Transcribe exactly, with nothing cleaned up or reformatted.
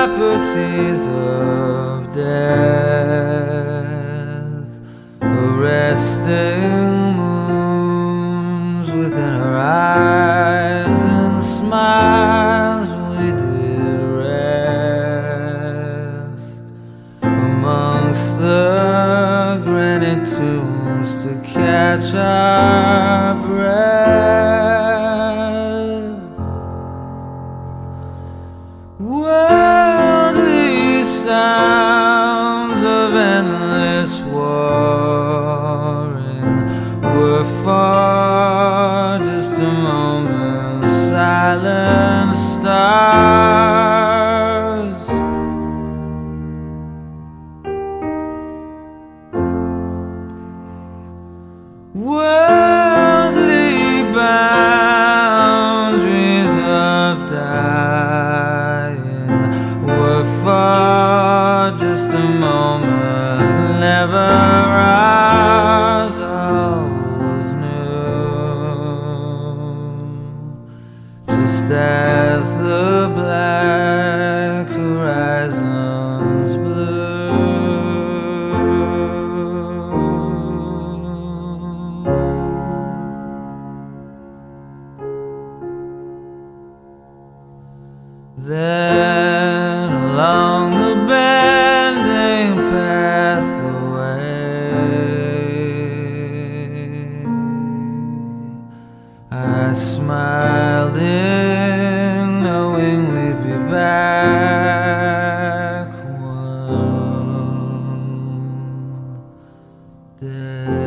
properties of death, arresting moons within her eyes and smiles. We did rest amongst the granite tombs to catch our breath. Worldly sounds of endless warring were for just a moment silent stars. Worldly boundaries of dying were for just a moment, never ours. All was new, just as the black horizons blue. Then along the bending pathway, I smiled in knowing we'd be back one day.